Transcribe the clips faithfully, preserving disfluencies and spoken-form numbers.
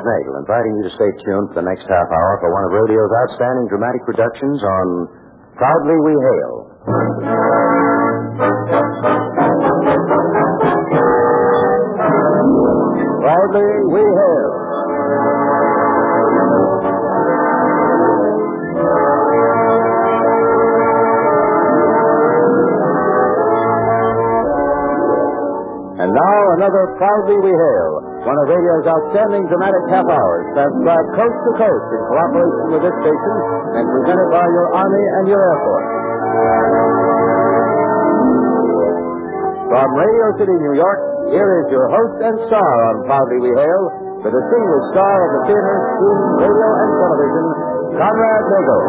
Nagel, inviting you to stay tuned for the next half hour for one of radio's outstanding dramatic productions on Proudly We Hail. Proudly We Hail. And now another Proudly We Hail, one of radio's outstanding dramatic half hours, transcribed coast to coast in cooperation with this station and presented by your Army and your Air Force. From Radio City, New York, here is your host and star on Proudly We Hail, the distinguished star of the theater, screen, radio, and television, Conrad Nagel.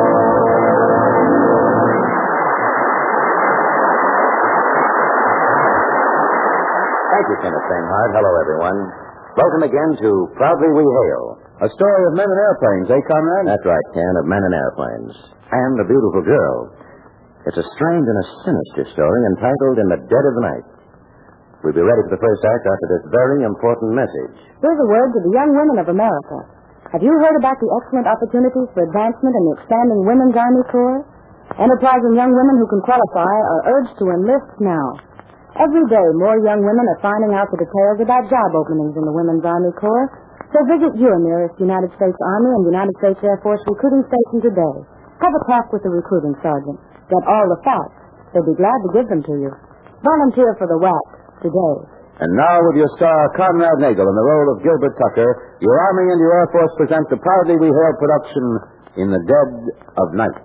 Thank you, Kenneth Bainhart. Hello, everyone. Welcome again to Proudly We Hail. A story of men and airplanes, eh, Conrad? That's right, Ken, of men and airplanes. And a beautiful girl. It's a strange and a sinister story entitled In the Dead of the Night. We'll be ready for the first act after this very important message. Here's a word to the young women of America. Have you heard about the excellent opportunities for advancement in the expanding Women's Army Corps? Enterprising young women who can qualify are urged to enlist now. Every day, more young women are finding out the details about job openings in the Women's Army Corps. So visit your nearest United States Army and United States Air Force recruiting station today. Have a talk with the recruiting sergeant. Get all the facts. They'll be glad to give them to you. Volunteer for the W A C today. And now, with your star, Conrad Nagel, in the role of Gilbert Tucker, your Army and your Air Force present the Proudly We Hail production In the Dead of Night.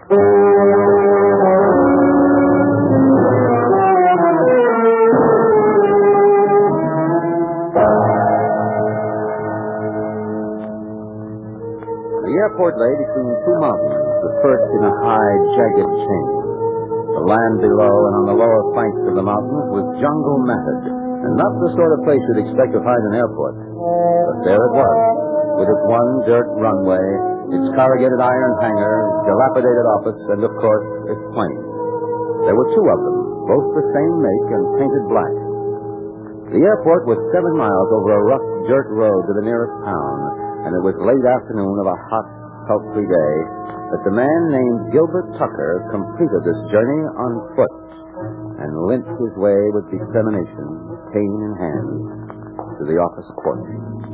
The airport lay between two mountains, the first in a high, jagged chain. The land below and on the lower flanks of the mountains was jungle-matted, and not the sort of place you'd expect to find an airport. But there it was, with its one dirt runway, its corrugated iron hangar, dilapidated office, and, of course, its plane. There were two of them, both the same make and painted black. The airport was seven miles over a rough dirt road to the nearest town, and it was late afternoon of a hot, sultry day that the man named Gilbert Tucker completed this journey on foot and limped his way with determination, cane in hand, to the office porch.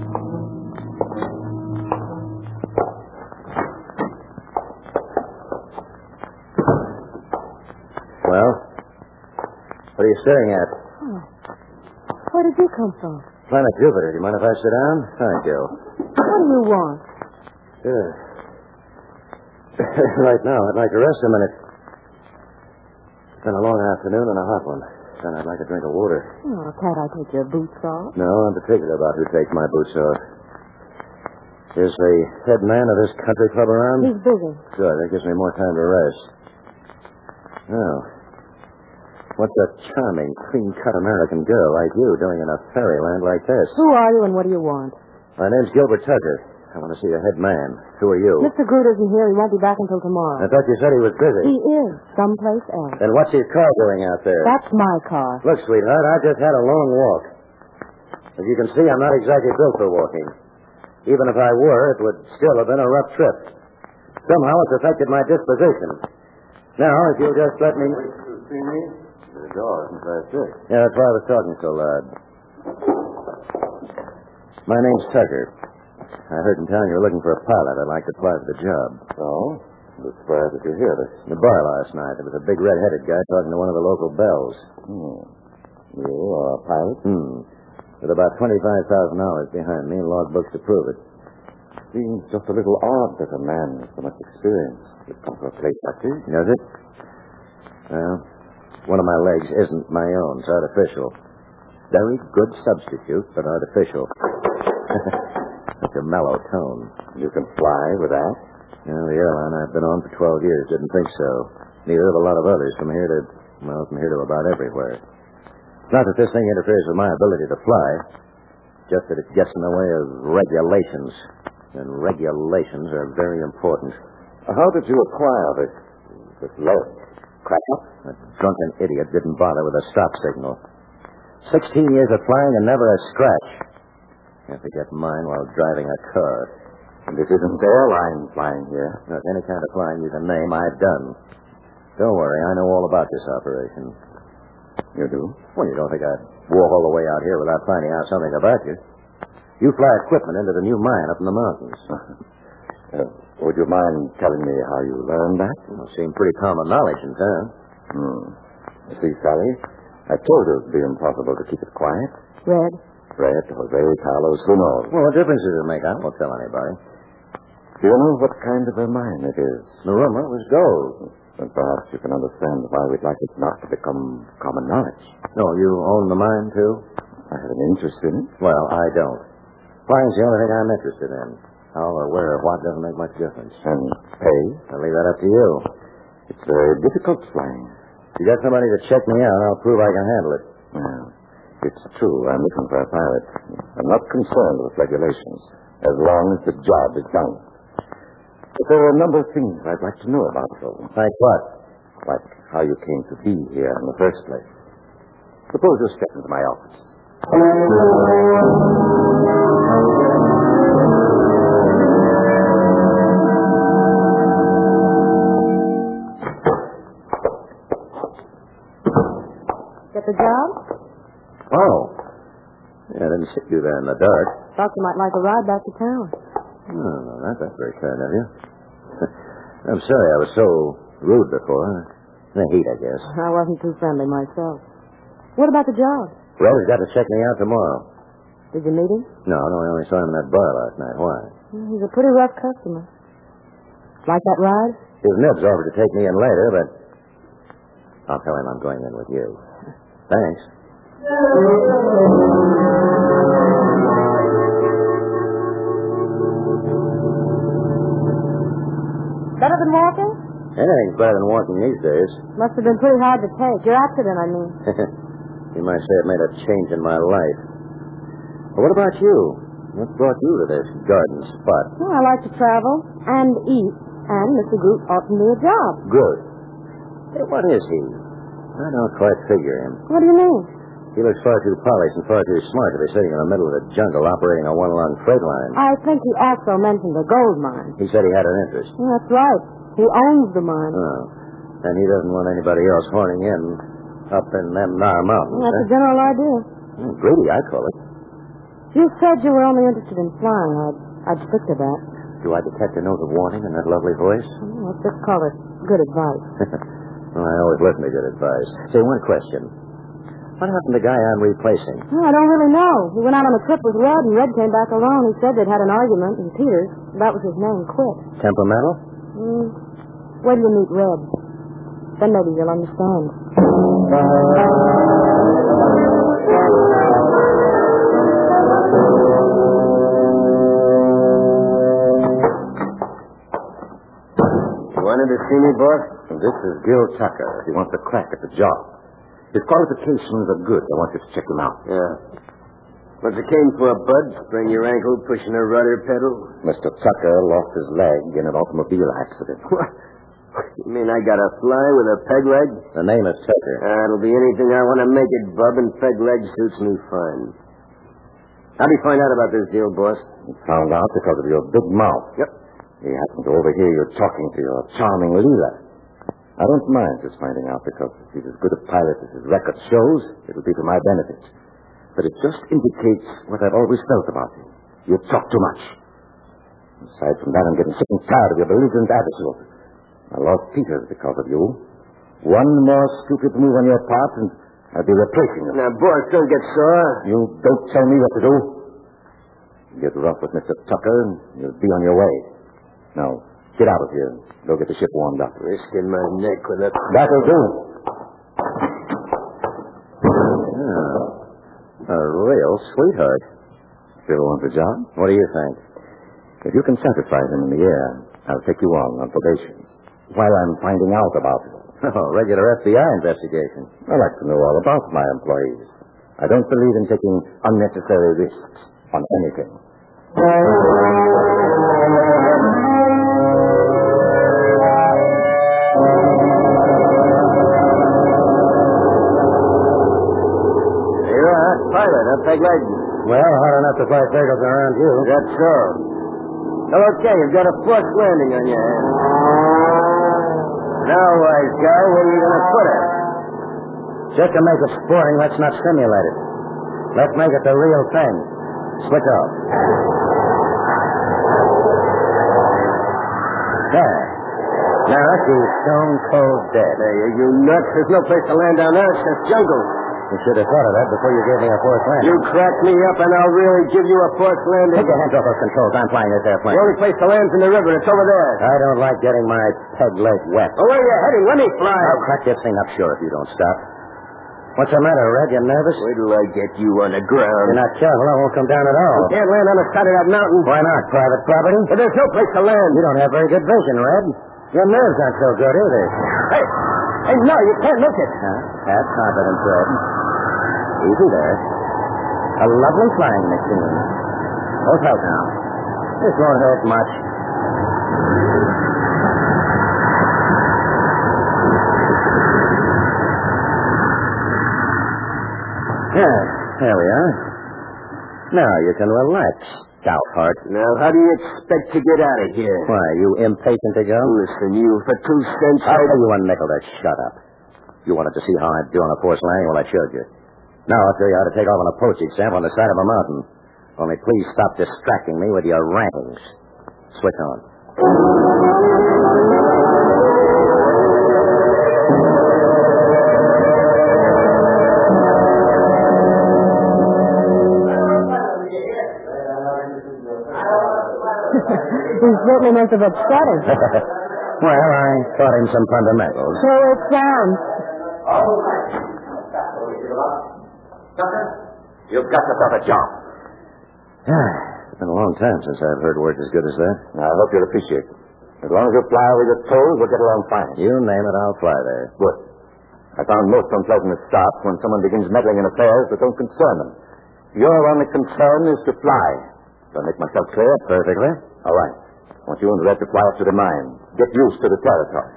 Well, what are you staring at? Oh. Where did you come from? Planet Jupiter. Do you mind if I sit down? Thank you. What do you want? Sure. Right now, I'd like to rest a minute. It's been a long afternoon and a hot one. Then I'd like a drink of water. Oh, can't I take your boots off? No, I'm particular about who takes my boots off. Is the head man of this country club around? He's busy. Good. That gives me more time to rest. Now, what's a charming, clean-cut American girl like you doing in a fairyland like this? Who are you and what do you want? My name's Gilbert Tucker. I want to see the head man. Who are you? Mister Groot isn't here. He won't be back until tomorrow. I thought you said he was busy. He is. Someplace else. Then what's his car doing out there? That's my car. Look, sweetheart, I just had a long walk. As you can see, I'm not exactly built for walking. Even if I were, it would still have been a rough trip. Somehow it's affected my disposition. Now, if you'll just let me... Wait to see me? The door isn't very thick. Yeah, that's why I was talking so loud. My name's Tucker. I heard in town you were looking for a pilot. I'd like to apply for the job. Oh? I'm surprised that you hear this. In the bar last night, there was a big red-headed guy talking to one of the local belles. Hmm. You are a pilot? Hmm. With about twenty-five thousand hours behind me and logbooks to prove it. Seems just a little odd that a man with so much experience would come to a place like this. Does it? Well, one of my legs isn't my own. It's artificial. Very good substitute, but artificial. Such a mellow tone. You can fly with that? Yeah, the airline I've been on for twelve years didn't think so. Neither have a lot of others from here to, well, from here to about everywhere. Not that this thing interferes with my ability to fly, just that it gets in the way of regulations. And regulations are very important. How did you acquire this, this load? Crack up? A drunken idiot didn't bother with a stop signal. Sixteen years of flying and never a scratch. Can't forget mine while driving a car. And this isn't airline flying here. Not any kind of flying you can name, I've done. Don't worry, I know all about this operation. You do? Well, you don't think I'd walk all the way out here without finding out something about you. You fly equipment into the new mine up in the mountains. uh, would you mind telling me how you learned that? Well, it seemed pretty common knowledge in town. Hmm. You see, Sally, I told you it would be impossible to keep it quiet. Red? Red, Jose, Carlos, who knows? Well, what difference does it make? I won't tell anybody. Do you know what kind of a mine it is? The rumor was gold. Then perhaps you can understand why we'd like it not to become common knowledge. No, you own the mine, too? I have an interest in it. Well, I don't. Flying's the only thing I'm interested in. How or where or what doesn't make much difference. And pay? I'll leave that up to you. It's very difficult flying. If you got somebody to check me out, I'll prove I can handle it. Well, it's true. I'm looking for a pilot. I'm not concerned with regulations, as long as the job is done. But there are a number of things I'd like to know about, though. Like what? Like how you came to be here in the first place. Suppose you step into my office. Get the job? Oh. Yeah, I didn't see you there in the dark. Thought you might like a ride back to town. Oh, no, that, that's very kind of you. I'm sorry I was so rude before. The heat, I guess. I wasn't too friendly myself. What about the job? Well, he's got to check me out tomorrow. Did you meet him? No, no, I only saw him in that bar last night. Why? Well, he's a pretty rough customer. Like that ride? His nibs offered to take me in later, but I'll tell him I'm going in with you. Thanks. Better than walking? Anything's better than walking these days. Must have been pretty hard to take. Your accident, I mean. You might say it made a change in my life. But what about you? What brought you to this garden spot? Well, I like to travel and eat, and Mister Groot offered me a job. Good. Hey, what is he? I don't quite figure him. What do you mean? He looks far too polished and far too smart to be sitting in the middle of the jungle operating a one-lung freight line. I think he also mentioned a gold mine. He said he had an interest. Yeah, that's right. He owns the mine. Oh. And he doesn't want anybody else horning in up in them Nar Mountains. That's huh? the general idea. Oh, greedy, I call it. You said you were only interested in flying. I'd, I'd stick to that. Do I detect a note of warning in that lovely voice? Well, let's just call it good advice. Well, I always listen to good advice. Say, one question. What happened to the guy I'm replacing? Well, I don't really know. He went out on a trip with Red, and Red came back alone. He said they'd had an argument, and Peters, that was his name, quit. Temperamental? Mm. Wait till you meet Red. Then maybe you'll understand. You wanted to see me, boss? This is Gil Tucker. He wants a crack at the job. His qualifications are good. I want you to check him out. Yeah. What's it came for, Bud? Sprain your ankle pushing a rudder pedal? Mister Tucker lost his leg in an automobile accident. What? You mean I gotta fly with a peg leg? The name is Tucker. Uh, it'll be anything I want to make it, Bub, and peg leg suits me fine. How'd he find out about this deal, boss? He found out because of your big mouth. Yep. He happened to overhear you talking to your charming Leela. I don't mind his finding out because if he's as good a pilot as his record shows, it'll be to my benefit. But it just indicates what I've always felt about you. You talk too much. Aside from that, I'm getting sick and tired of your belligerent attitude. I lost Peters because of you. One more stupid move on your part, and I'll be replacing you. Now, boss, don't get sore. You don't tell me what to do. Get rough with Mister Tucker, and you'll be on your way. Now, get out of here and go get the ship warmed up. Risking my neck with a... That'll do. Yeah. A real sweetheart. Still want the job? What do you think? If you can satisfy him in the air, I'll take you on on probation. While I'm finding out about it. Oh, regular F B I investigation. I like to know all about my employees. I don't believe in taking unnecessary risks on anything. You're a pilot, huh, peg leg? Well, hard enough to fly Ferguson That's so. Well, okay, you've got a forced landing on your hands. Now, wise guy, where are you going to put it? Just to make it sporting, let's not simulate it. Let's make it the real thing. Switch off. There. Now, she's stone cold dead. Hey, are you nuts? There's no place to land down there. It's just jungle. You should have thought of that before you gave me a forced landing. You crack me up, and I'll really give you a forced landing. Take your hands off those controls. I'm flying this airplane. The only place to land's in the river. It's over there. I don't like getting my peg leg wet. Oh, where are you heading? Let me fly. I'll crack this thing up sure if you don't stop. What's the matter, Red? You nervous? Wait till I get you on the ground. You're not careful, I won't come down at all. You can't land on the side of that mountain. Why not? Private property? But there's no place to land. You don't have very good vision, Red. Your nerves aren't so good either. Hey, hey, no, you can't make it. Huh? Have confidence, Red. Easy there. A lovely flying machine. Hold tight now. This won't hurt much. Yeah, there we are. Now you can relax, Stoutheart. Now, how do you expect to get out of here? Why, you impatient to go? Listen, you, for two cents... I'll tell you a nickel to shut up. You wanted to see how I'd do on a forced landing? Well, I showed you. Now I'll show you how to take off on a postage stamp on the side of a mountain. Only please stop distracting me with your rantings. Switch on. He certainly must have upset him. Well, I taught him some fundamentals. So it sounds. You've got yourself a job. Yeah, it's been a long time since I've heard words as good as that. I hope you'll appreciate it. As long as you fly with your toes, we'll get along fine. You name it, I'll fly there. Good. I found most unpleasant at stops when someone begins meddling in affairs that don't concern them. Your only concern is to fly. Do I make myself clear? Perfectly. All right. I want you and Red to fly up to the mine. Get used to the territory.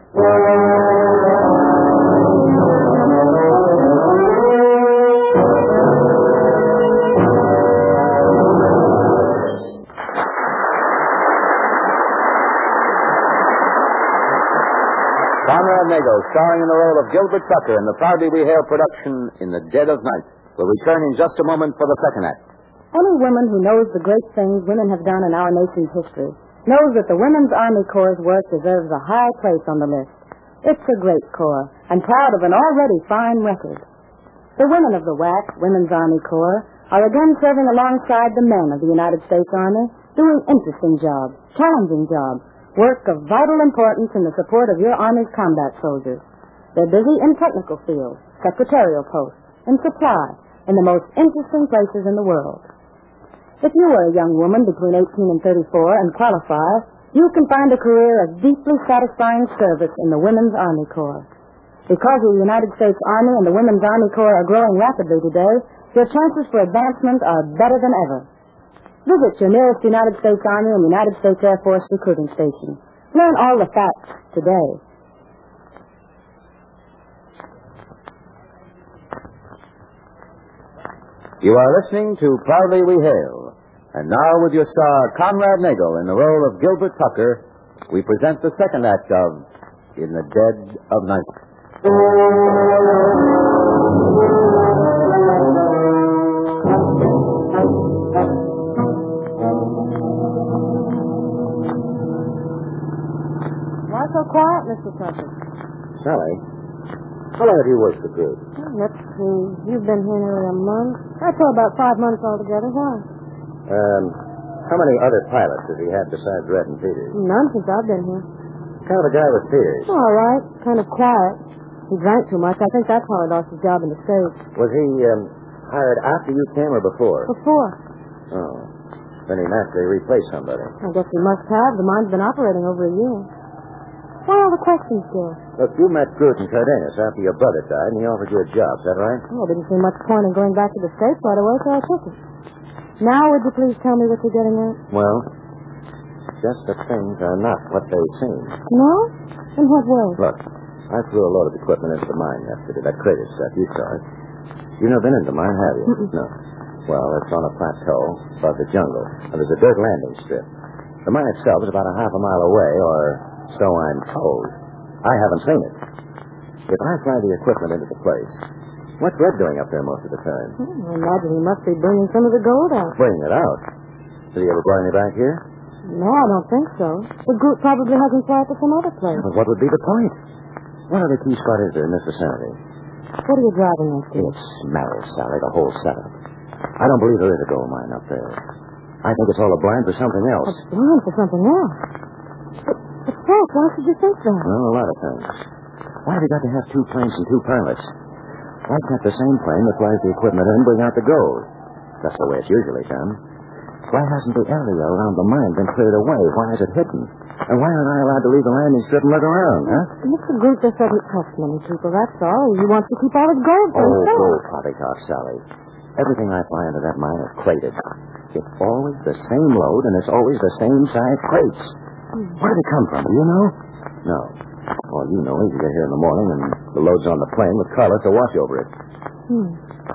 Conrad Nagel, starring in the role of Gilbert Tucker in the Proudly We Hail production In the Dead of Night, will return in just a moment for the second act. Any woman who knows the great things women have done in our nation's history knows that the Women's Army Corps' work deserves a high place on the list. It's a great corps, and proud of an already fine record. The women of the W A C, Women's Army Corps, are again serving alongside the men of the United States Army, doing interesting jobs, challenging jobs, work of vital importance in the support of your Army's combat soldiers. They're busy in technical fields, secretarial posts, in supply, in the most interesting places in the world. If you are a young woman between eighteen and thirty-four and qualify, you can find a career of deeply satisfying service in the Women's Army Corps. Because the United States Army and the Women's Army Corps are growing rapidly today, your chances for advancement are better than ever. Visit your nearest United States Army and United States Air Force recruiting station. Learn all the facts today. You are listening to Proudly We Hail. And now, with your star, Conrad Nagel, in the role of Gilbert Tucker, we present the second act of In the Dead of Night. Why so quiet, Mister Tucker? Sally, how long have you worked for Groot? Let's see. You've been here nearly a month. I'd say about five months altogether. Why? Um, how many other pilots has he had besides Red and Peters? None since I've been here. What kind of a guy was Peters? All right. Kind of quiet. He drank too much. I think that's how he lost his job in the States. Was he um, hired after you came or before? Before. Oh. Then he naturally replaced somebody. I guess he must have. The mine's been operating over a year. Why all the questions, Joe? Look, you met Groot in Cardenas after your brother died, and he offered you a job. Is that right? Well, didn't see much point in going back to the States right away, so I took it. Now, would you please tell me what you're getting at? Well, just that things are not what they seem. No? In what way? Look, I threw a load of equipment into the mine yesterday. That crater stuff, you saw it. You've never been into the mine, have you? Mm-mm. No. Well, it's on a plateau above the jungle, and there's a dirt landing strip. The mine itself is about a half a mile away, or so I'm told. I haven't seen it. If I fly the equipment into the place, what's Red doing up there most of the time? Hmm, I imagine he must be bringing some of the gold out. Bringing it out? Did he ever brought any back here? No, I don't think so. The group probably has him fly to some other place. But what would be the point? What other key spot is there in this vicinity? What are you driving at, Steve? It smells, Sally, the whole setup. I don't believe there is a gold mine up there. I think it's all a blind for something else. A blind for something else? But, but Frank, why should you think that? Well, a lot of things. Why have you got to have two planes and two pilots? Why can't the same plane that flies the equipment in bring out the gold? That's the way it's usually done. Why hasn't the area around the mine been cleared away? Why is it hidden? And why aren't I allowed to leave the landing strip and look around, huh? Mister Group just doesn't trust many people, that's all. He wants to keep all his gold for Oh, himself. go, poppycock, Sally. Everything I fly into that mine is crated. It's always the same load, and it's always the same size crates. Hmm. Where did it come from? Do you know? No. All you know is you get here in the morning, and the load's on the plane with Carlos to watch over it. Hmm.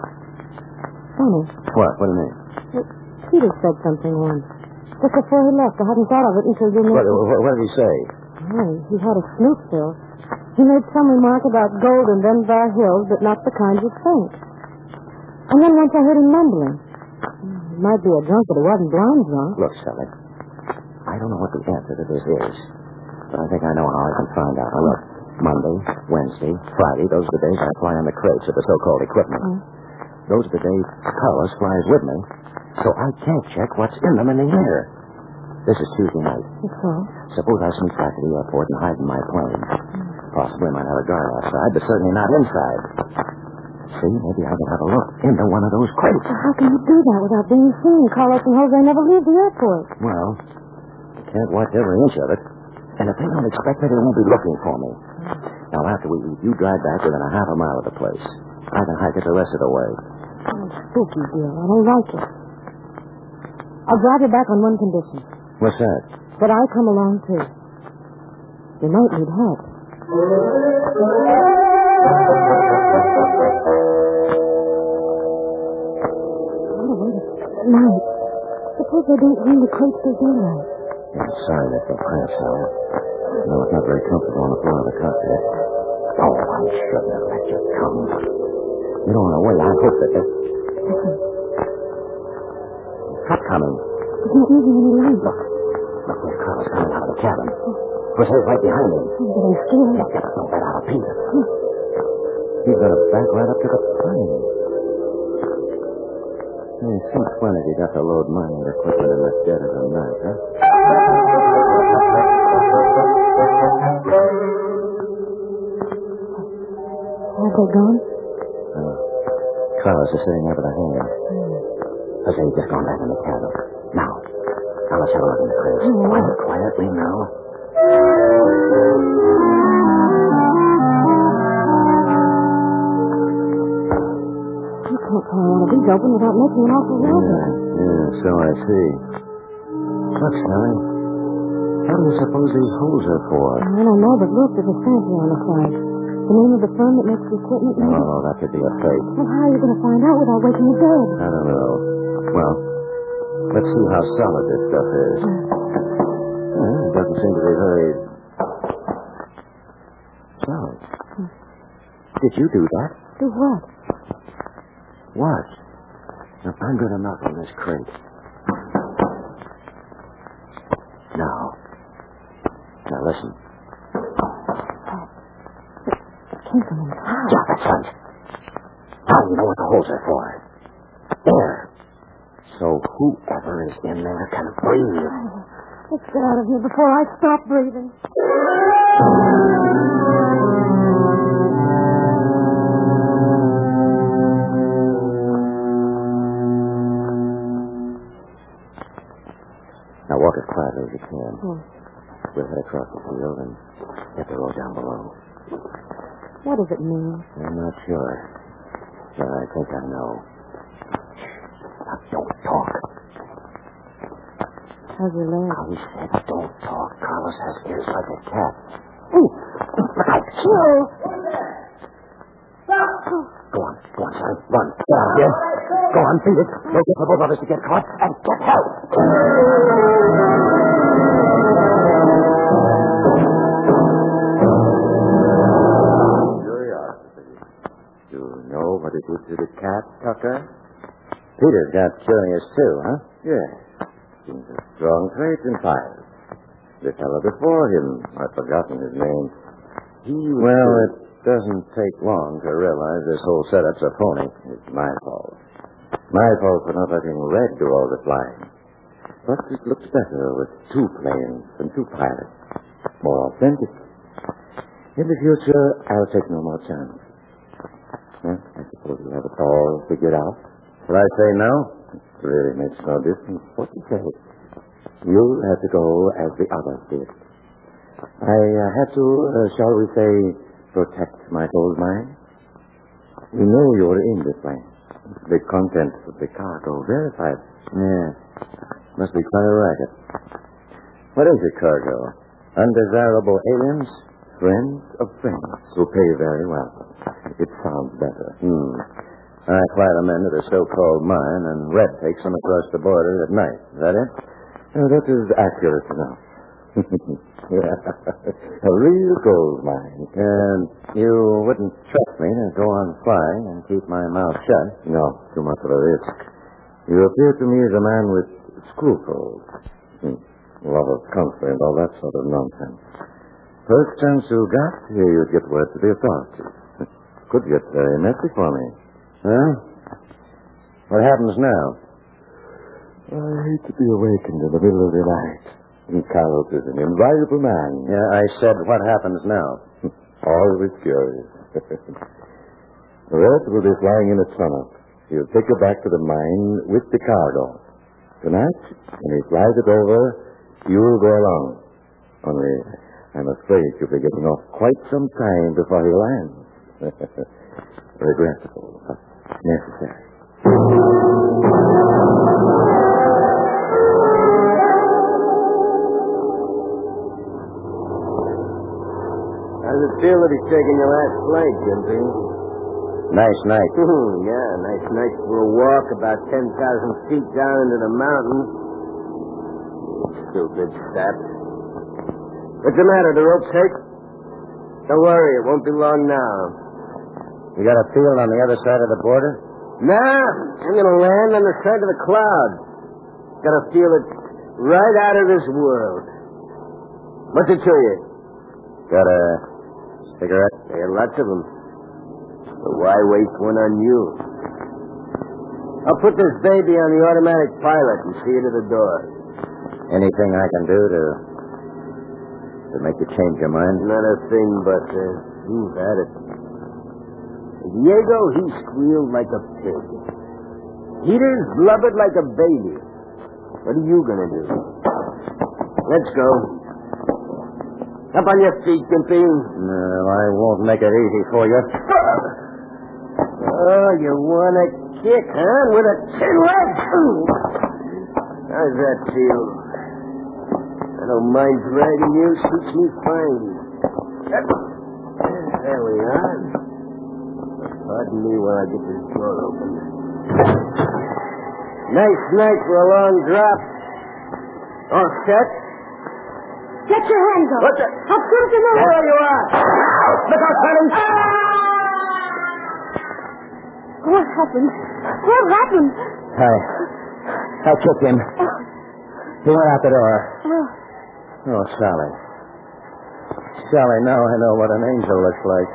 Funny. What? What do you mean? Peter said something once. Just before he left. I hadn't thought of it until you What, mentioned... what, what did he say? Oh, he had a snoop, Phil. He made some remark about gold in them bar hills, but not the kind you'd think. And then once I heard him mumbling. He might be a drunk, but he wasn't blind drunk. Look, Sally, I don't know what the answer to this is, but I think I know how I can find out. Now, look, Monday, Wednesday, Friday, those are the days I fly on the crates of the so-called equipment. Mm. Those are the days Carlos flies with me, so I can't check what's in them in the air. This is Tuesday night. So? Suppose I sneak back to the airport and hide in my plane. Possibly might have a guard outside, but certainly not inside. See, maybe I can have a look into one of those crates. Well, how can you do that without being seen? Carlos and Jose never leave the airport. Well, you can't watch every inch of it. And if they don't expect me, they won't be looking for me. Now, after we eat, you drive back within a half a mile of the place. I can hike it the rest of the way. Oh, spooky deal. I don't like it. I'll drive you back on one condition. What's that? That I come along, too. You might need help. Night. Suppose they don't bring the crates till daylight. Yeah, I'm sorry that's so cramped, Sally. No, it's not very comfortable on the floor of the cockpit. Oh, I shouldn't have let you come. You don't want to wait. I hope that they... Listen. What's coming? It's not moving any light. Look. Look, there's Carlos coming out of the cabin. Jose's right behind him. I'm getting scared. Look, get no bet out of Peter. He's going to back right up to the plane. Hey, some fun if you got to load mining equipment in the dead of the night, huh? Have they gone? Uh, Carlos is sitting over the hangar. Hmm. Jose's just gone back in the cabin. Now, now let's have a look in the crates. Oh. Quiet, quietly now. You can't pull one of these open without making an awful Yeah, racket. yeah, so I see. Look, Sally. What do you suppose these holes are for? I don't know, but look, there's a stamp here on the side. The name of the firm that makes the equipment, maybe? Oh, that could be a fake. Well, how are you going to find out without waking the dead? I don't know. Well, let's see how solid this stuff is. Well, it doesn't seem to be very solid. Did you do that? Do what? What? Now, I'm good enough on this crate. Now. Now, listen. It came from inside. Yeah, that's right. Now you know what the holes are for. Air. So whoever is in there can breathe. Oh, let's get out of here before I stop breathing. Now walk as quietly as you can. Hmm. We'll head across the field and hit the road down below. What does it mean? I'm not sure. But I think I know. Now don't talk. How's your leg? I said don't talk. Carlos has ears like a cat. Ooh! Look out! Joe! Go on. Go on, son. Run. Get out of here. Go on, beat it. Make it for both of us to get caught and get help. Curiosity. You know what it did to the cat, Tucker? Peter's got curious, too, huh? Yes. Seems a strong trait in fires. The fellow before him, I've forgotten his name. He was Well, it doesn't take long to realize this whole setup's a phony. It's my fault. My fault for not letting Red do all the flying. But it looks better with two planes than two pilots. More authentic. In the future, I'll take no more chances. Well, I suppose you'll have it all figured out. Shall I say no? It really makes no difference what you say. You'll have to go as the others did. I uh, had to, uh, shall we say, protect my gold mine. You know you're in this plane. The contents of the cargo verified. Yeah. Must be quite a racket. What is the cargo? Undesirable aliens? Friends of friends who pay very well. It sounds better. Hmm. I fly them into the so-called mine, and Red takes them across the border at night. Is that it? Uh, that is accurate enough. A real gold mine. And you wouldn't trust me to go on flying and keep my mouth shut? No, too much of a risk. You appear to me as a man with scruples. Hmm. Love of comfort and all that sort of nonsense. First chance you got, here you'd get word to the authorities. Could get very messy for me. Huh? What happens now? I hate to be awakened in the middle of the night. And Carlos is an invaluable man. Yeah, I said, what happens now? Always curious. Red will be flying in at sunup. He'll take you back to the mine with the cargo. Tonight, when he flies it over, you'll go along. Only, I'm afraid you'll be getting off quite some time before he lands. Regrettable, but necessary. How's it feel to be taking your last flight, Gimpy? Nice night. Yeah, nice night for a walk about ten thousand feet down into the mountains. Stupid sap. What's the matter? The rope take? Don't worry, it won't be long now. You got a field on the other side of the border? Nah, I'm going to land on the side of the cloud. Got to feel it right out of this world. What's it to you? Got a cigarette? There are lots of them. So why waste one on you? I'll put this baby on the automatic pilot and see you to the door. Anything I can do to to make you change your mind? Not a thing, but uh, you've had it. Diego, he squealed like a pig. Peter's blubbered like a baby. What are you going to do? Let's go. Up on your feet, Gimpy. No, I won't make it easy for you. Oh, you want to kick, huh? With a chin leg? How's that feel? I don't mind dragging you. Suits me fine. There we are. Pardon me while I get this door open. Nice night for a long drop. All set? Get your hands up. What the? I'll shoot you now. There you are. Look out, Sonny. What happened? What happened? I, I kicked him. He went out the door. Oh, Oh, Sally. Sally, now I know what an angel looks like.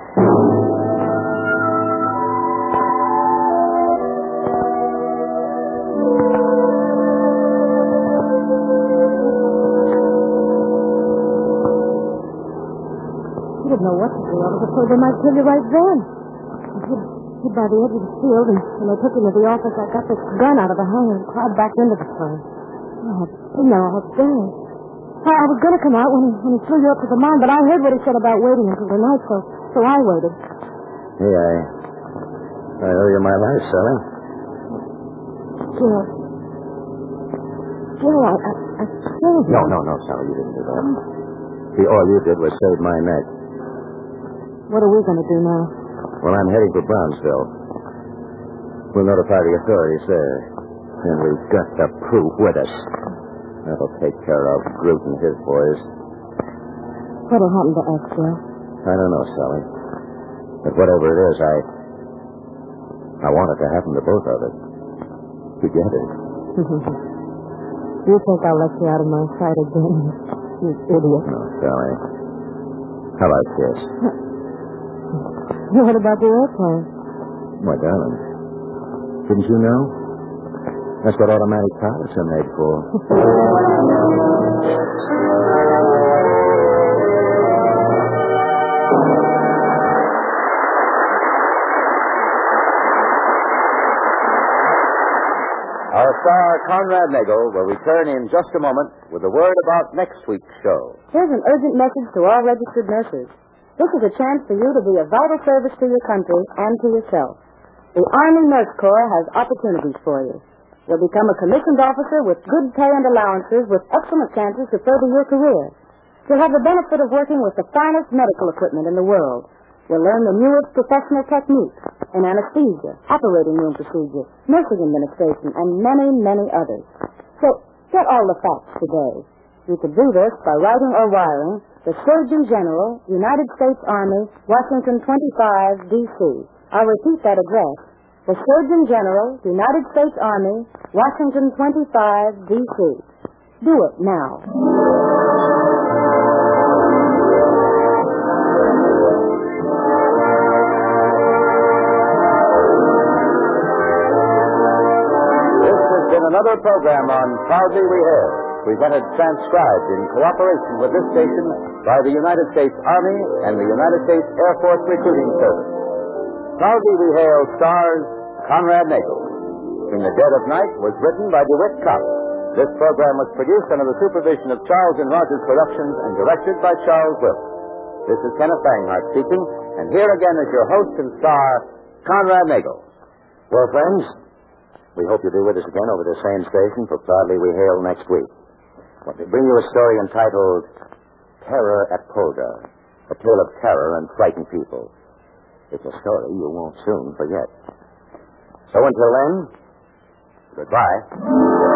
I didn't know what to do. I was afraid they might kill you right then. I hid, hid by the edge of the field, and when they took me to the office, I got this gun out of the hanger and climbed back into the place. Oh, I'd been there all day. I, I was going to come out when he, when he threw you up to the mine, but I heard what he said about waiting until the night, so, so I waited. Hey, I, I owe you my life, Sally. Jill. Jill, I, I, I killed you. No, no, no, Sally, you didn't do that. See, all you did was save my neck. What are we going to do now? Well, I'm heading for Brownsville. We'll notify the authorities there. And we've got the proof with us. That'll take care of Groot and his boys. What'll happen to us, Joe? I don't know, Sally. But whatever it is, I... I want it to happen to both of us. Together. You think I'll let you out of my sight again, you idiot. No, Sally. How about this? What about the airplane? My darling, didn't you know? That's what automatic pilots are made for. Our star, Conrad Nagel, will return in just a moment with a word about next week's show. Here's an urgent message to all registered nurses. This is a chance for you to be of vital service to your country and to yourself. The Army Nurse Corps has opportunities for you. You'll become a commissioned officer with good pay and allowances with excellent chances to further your career. You'll have the benefit of working with the finest medical equipment in the world. You'll learn the newest professional techniques in anesthesia, operating room procedure, nursing administration, and many, many others. So, get all the facts today. You could do this by writing or wiring the Surgeon General, United States Army, Washington twenty-five, D C I'll repeat that address. The Surgeon General, United States Army, Washington twenty-five, D C Do it now. This has been another program on Proudly We Hail, presented transcribed in cooperation with this station by the United States Army and the United States Air Force Recruiting Service. Proudly We Hail stars Conrad Nagel. In the Dead of Night was written by DeWitt Kopp. This program was produced under the supervision of Charles and Rogers Productions and directed by Charles Wilkes. This is Kenneth Banghart speaking, and here again is your host and star, Conrad Nagel. Well, friends, we hope you'll be with us again over the same station for Proudly We Hail next week. When we bring you a story entitled Terror at Polga, a tale of terror and frightened people. It's a story you won't soon forget. So until then, goodbye.